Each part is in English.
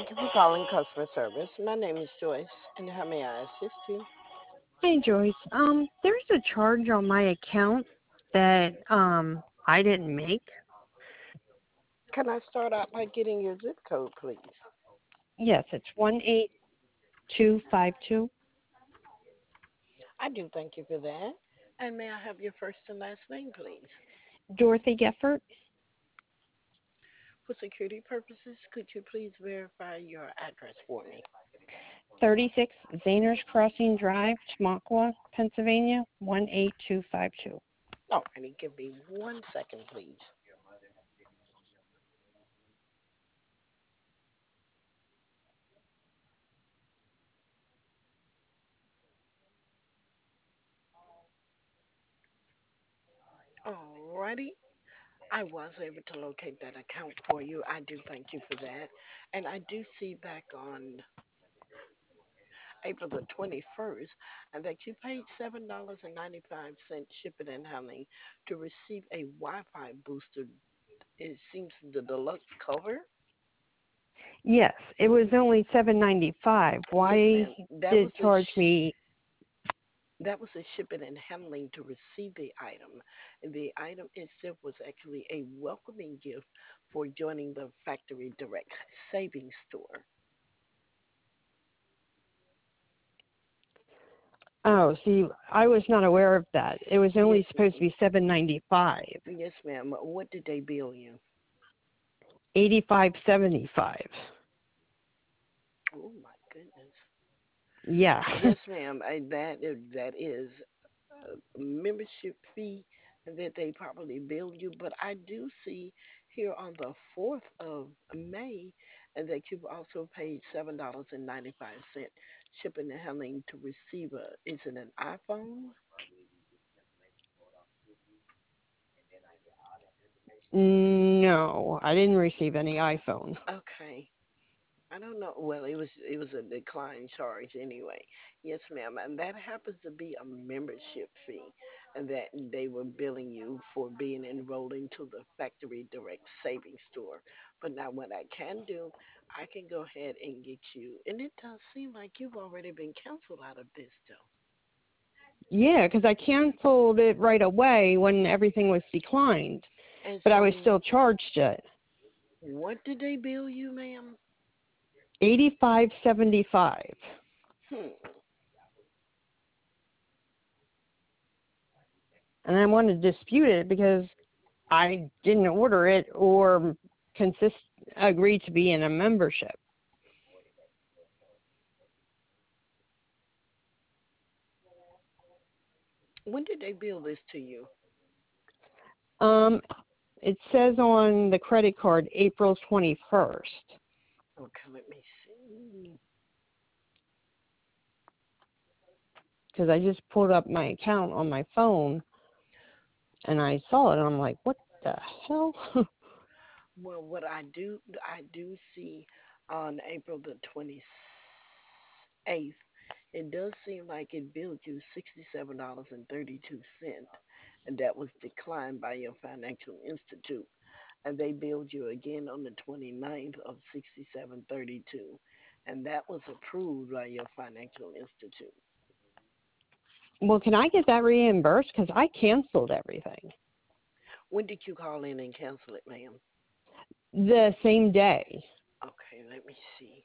Thank you for calling customer service. My name is Joyce, and how may I assist you? Hey Joyce, there's a charge on my account that I didn't make. Can I start out by getting your zip code, please? Yes, it's 18252. I do thank you for that. And may I have your first and last name, please? Dorothy Geffert, For security purposes, could you please verify your address for me? 36 Zayners Crossing Drive, Tamaqua, Pennsylvania 18252. Oh, and give me 1 second, please. Alrighty. I was able to locate that account for you. I do thank you for that. And I do see back on April the 21st that you paid $7.95 shipping and handling to receive a Wi-Fi booster. It seems the deluxe cover. Yes, it was only 795. Yes, Why ma'am. did it charge me? That was the shipping and handling to receive the item. And the item itself was actually a welcoming gift for joining the Factory Direct Savings Store. Oh, see, I was not aware of that. It was only Yes, supposed to ma'am. be 795. Yes, ma'am. What did they bill you? 8575. Oh my goodness. Yeah. Yes, ma'am. That is a membership fee that they probably bill you. But I do see here on the 4th of May that you've also paid $7.95 shipping and handling to receive a. Is it an iPhone? No, I didn't receive any iPhone. Okay. I don't know. Well, it was a decline charge anyway. Yes, ma'am. And that happens to be a membership fee and that they were billing you for being enrolled into the Factory Direct Savings Store. But now what I can do, I can go ahead and get you. And it does seem like you've already been canceled out of this though. Yeah, because I canceled it right away when everything was declined, And but I was so still charged it. what did they bill you, ma'am? 8575. Hmm. And I want to dispute it because I didn't order it or agree to be in a membership. When did they bill this to you? Um, it says on the credit card April 21st. Okay, let me see. Because I just pulled up my account on my phone and I saw it and I'm like, what the hell? Well, what I do see on April the 28th, it does seem like it billed you $67.32, and that was declined by your financial institute. And they billed you again on the 29th of 67.32, and that was approved by your financial institute. Well, can I get that reimbursed? Because I canceled everything When did you call in and cancel it, ma'am? the same day. Okay, let me see.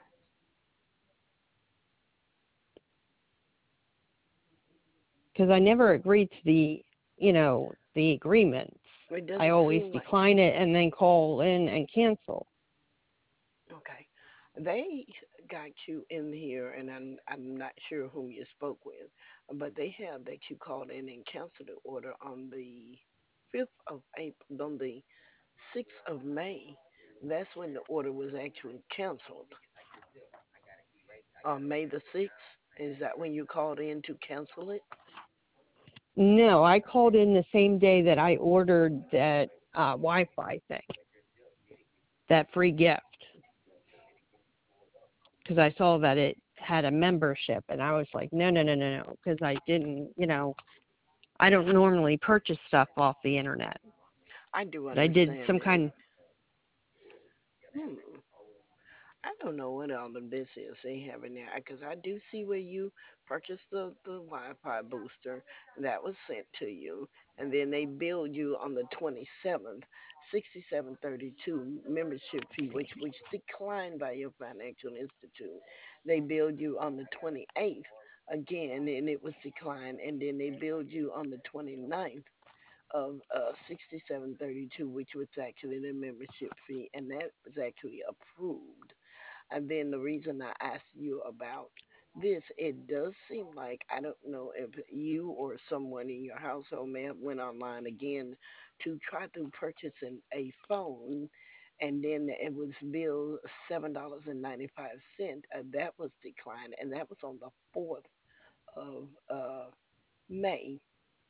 Because I never agreed to the agreements. It I doesn't always seem like. decline it and then call in and cancel. Okay. They got you in here, and I'm not sure whom you spoke with, but they have that you called in and canceled the order on the 5th of April, on the 6th of May. That's when the order was actually canceled. On May the 6th, is that when you called in to cancel it? No, I called in the same day that I ordered that Wi-Fi thing, that free gift, because I saw that it had a membership, and I was like, no, no, no, no, no, because I didn't, I don't normally purchase stuff off the internet, I do but I did understand some that. kind. Hmm. I don't know what all of this is they have in there because I do see where you purchased the Wi-Fi booster that was sent to you, and then they billed you on the 27th, 67.32 membership fee, which declined by your financial institute. They billed you on the 28th again, and it was declined, and then they billed you on the 29th of 67.32, which was actually the membership fee, and that was actually approved. And then the reason I asked you about this, it does seem like I don't know if you or someone in your household may have went online again to try to purchase a phone, and then it was billed $7.95. That was declined, and that was on the 4th of May.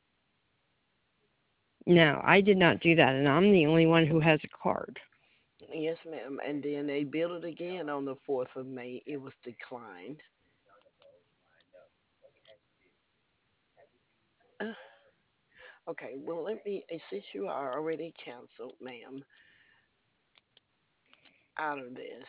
No, I did not do that, and I'm the only one who has a card. Yes, ma'am. And then they billed it again on the 4th of May. It was declined. Uh, Okay, well, since you are already canceled, ma'am, out of this,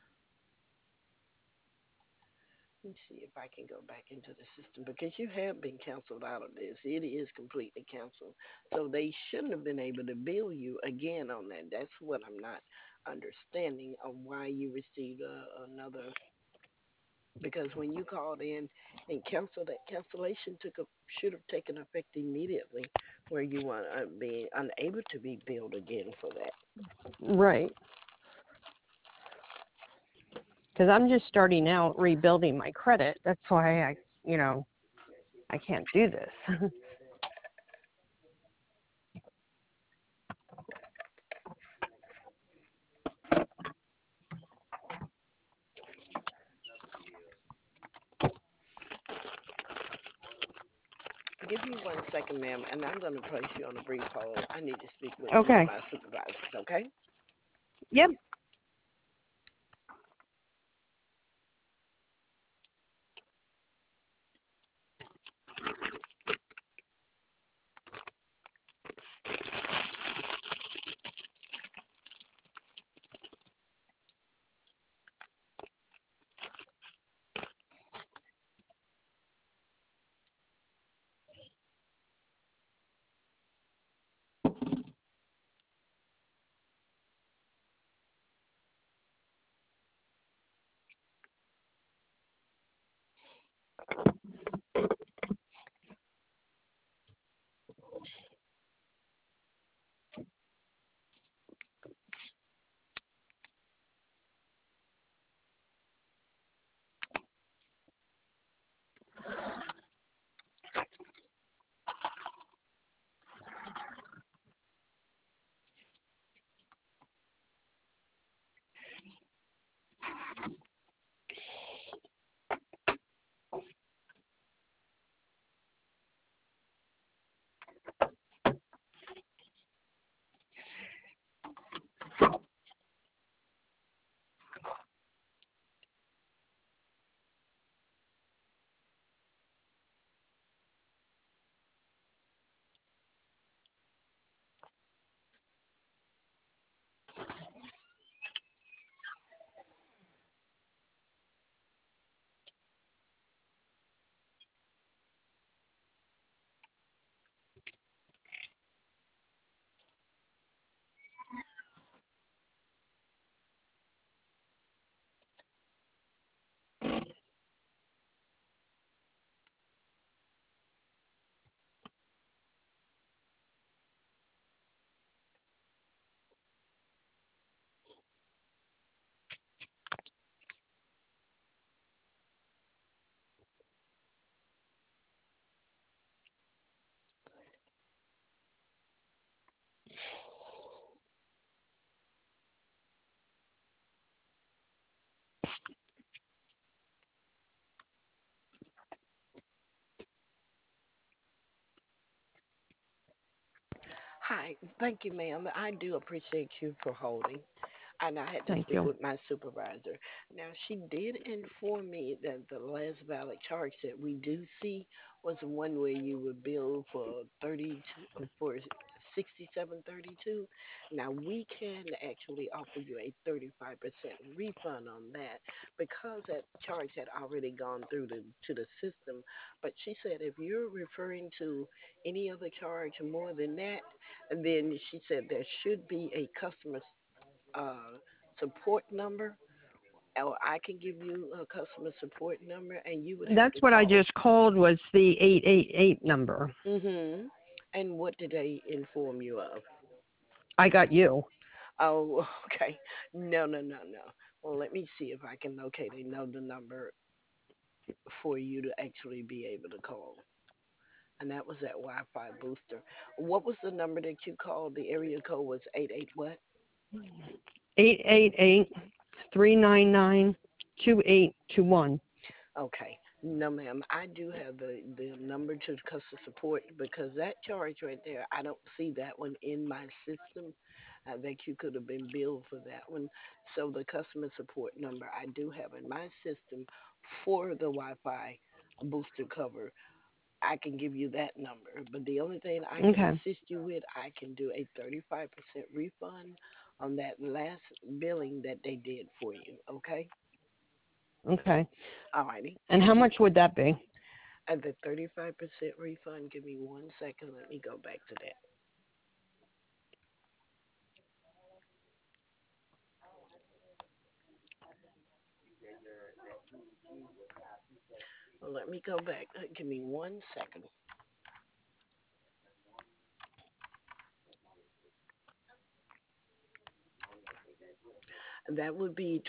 let me see if I can go back into the system because you have been canceled out of this. It is completely canceled. So they shouldn't have been able to bill you again on that. That's what I'm not understanding of why you received another. Because when you called in and canceled, that cancellation should have taken effect immediately, where you were being unable to be billed again for that. Right. Because I'm just starting out rebuilding my credit. That's why I can't do this. Give me 1 second, ma'am, and I'm going to place you on a brief hold. I need to speak with one of Okay. my supervisors, okay? Yep. Hi, thank you, ma'am. I do appreciate you for holding. And I had to Thank speak you. with my supervisor. Now, she did inform me that the last valid charge that we do see was one where you were billed for 32 for 6732. Now we can actually offer you a 35% refund on that because that charge had already gone through to the system. But she said if you're referring to any other charge more than that, then she said there should be a customer uh, support number, or I can give you a customer support number, and you would have That's to what I call. just called was the 888 number. Mhm. And what did they inform you of? I got you. Oh, okay. No, no, no, no. Well, let me see if I can locate another number for you to actually be able to call. And that was that Wi-Fi booster. What was the number that you called? The area code was 88 what? 888-399-2821. Okay. No, ma'am. I do have the number to customer support because that charge right there, I don't see that one in my system. That you could have been billed for that one. So the customer support number I do have in my system for the Wi-Fi booster cover, I can give you that number. But the only thing I can Okay. assist you with, I can do a 35% refund on that last billing that they did for you. Okay? Okay. Alrighty. And how much would that be? At the 35% refund, give me 1 second. Let me go back to that. Well, let me go back. Give me 1 second. That would be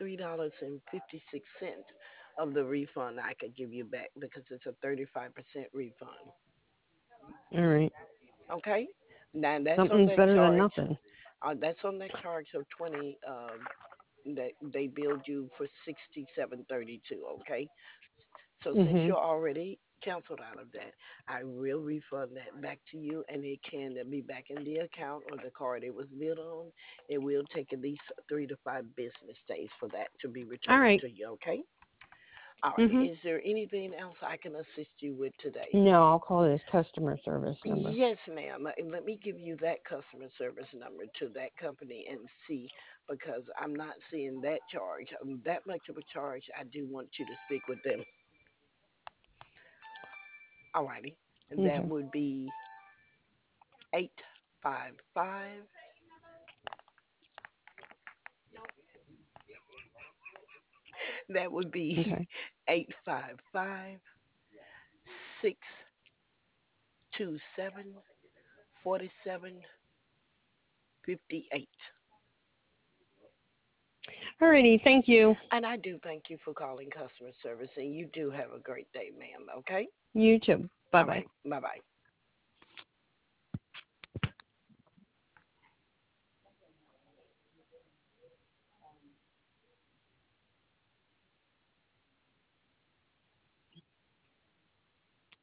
$23.56 of the refund I could give you back because it's a 35% refund. All right. Okay? Now that's on Something's that better than charge. nothing. That's on that charge of 20 that they billed you for 6732, okay? So since Mhm. you're already canceled out of that, I will refund that back to you, and it can be back in the account or the card it was billed on. It will take at least 3 to 5 business days for that to be All returned right. to you, okay? All right. Mhm. Is there anything else I can assist you with today? No, I'll call this customer service number. Yes, ma'am. Let me give you that customer service number to that company and see because I'm not seeing that charge. That much of a charge. I do want you to speak with them. Alrighty. That Okay. would be 855. That would be Okay. 855 627 4758. All righty. Thank you. And I do thank you for calling customer service, and you do have a great day, ma'am. Okay? You too. Bye All bye. right. Bye bye.